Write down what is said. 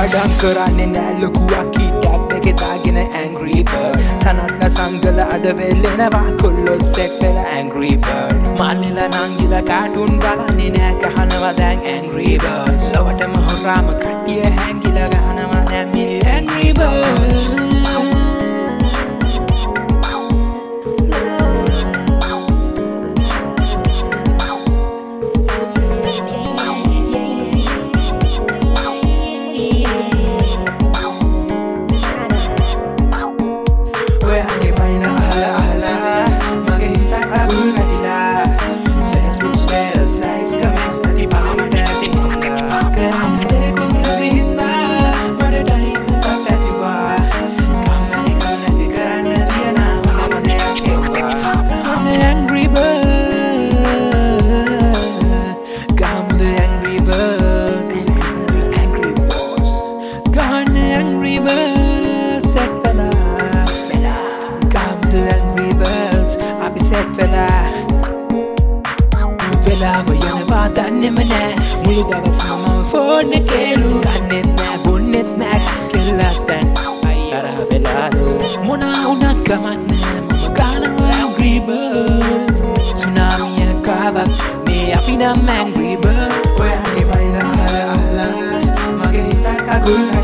පාඩම් කරන්නේ නෑ ලොකුවක් කීටැප් එකේ දාගෙන angry bird සනත්ලා සංගල අද වෙලෙනවා කොල්ලොත් සෙට් වෙලා angry bird මානෙලා නංගිලා කාටුන් බලන්නේ නෑ ගහනවා දැන් angry bird ලවටම හොරාම කට්ටිය හැංගිලා ගහනවා දැන් මේ angry bird Danneme nෑ මුළු දවසම ෆෝන් එකේ ලුගන්නෙත් නෑ බොන්නෙත් නෑ කෙල්ලක් දැන් අයියරහ වෙලාලු මොනා වුණත් ගමන්නේ මම ගානවා angry birds සුනාමියක් ආවත් මේ අපි නම් angry birds ඔයාගේ බයිලා අහලා මගේ හිතත් අකුල්